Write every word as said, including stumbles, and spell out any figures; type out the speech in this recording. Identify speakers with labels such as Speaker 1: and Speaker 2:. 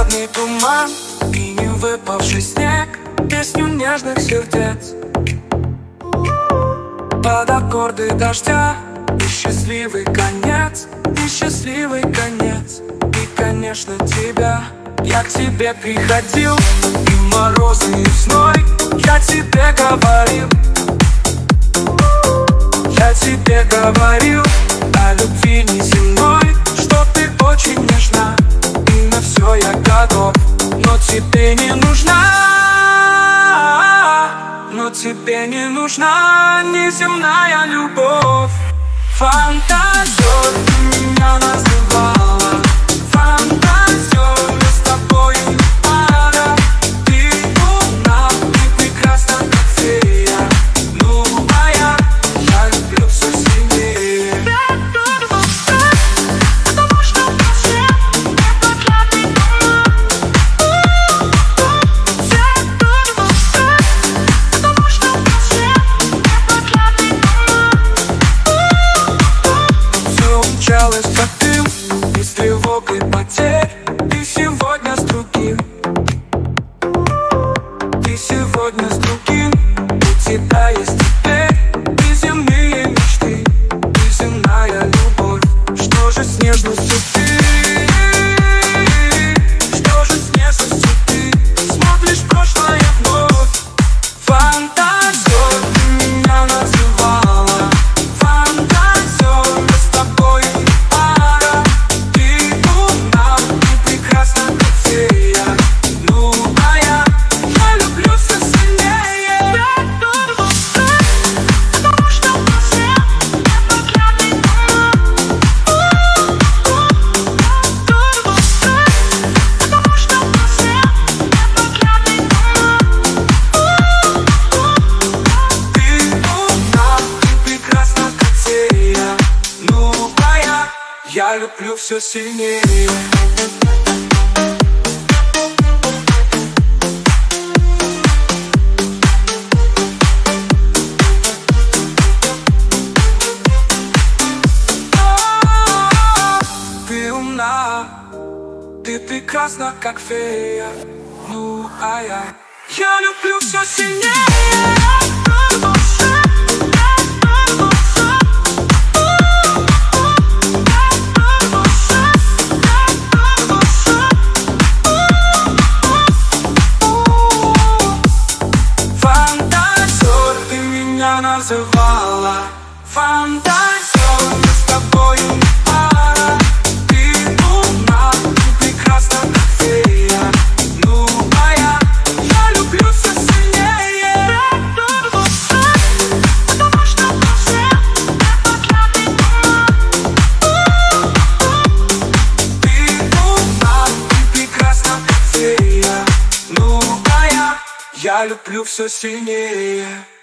Speaker 1: прохладный туман и не выпавший снег, песню нежных сердец под аккорды дождя. И счастливый конец, и счастливый конец. И, конечно, тебя. Я к тебе приходил, и морозы весной я тебе говорил. Я тебе говорил о любви неземной, что ты очень нежна, и на все я готов. Но тебе не нужна, но тебе не нужна неземная любовь. Фантазер, ты меня называла фантазер, мы с тобой не пара. Ты луна, ты прекрасна, как фея. Ну, а я, я люблю все сильнее.
Speaker 2: Потому что в душе это прохладный туман. Все тут в душе, потому что в душе это прохладный туман.
Speaker 1: Все умчалось как дым, без тревог и потерь. Ты сегодня с другим, ты сегодня с другим. У тебя есть теперь неземные мечты, неземная любовь. Что же с нежностью ты? Что же с нежностью ты? Смотришь в прошлое вновь. Фантазер, ты меня называла фантазер, мы с тобой не пара. Ты луна, ты прекрасна, как фея. Ну, а я, я люблю все сильнее.
Speaker 2: Все тут в душе, потому что в душе это прохладный туман. Тут в душе, потому что в душе это прохладный туман.
Speaker 1: Ты луна, ты прекрасна, как фея. Ну, а я, я люблю все сильнее. Ты умна, ты прекрасна, как фея. Ну, а я, я люблю все сильнее.
Speaker 2: Тут в душе, тут в душе, тут в душе, тут в душе.
Speaker 1: Фантазер, ты меня называла фантазер, мы с тобой не пара. Ты луна, ты прекрасна, как фея. Ну, а я, я люблю все сильнее.
Speaker 2: Тут в душе, потому что в душе это прохладный туман.
Speaker 1: Ты луна, ты прекрасна, как фея. Ну, а я, я люблю все сильнее.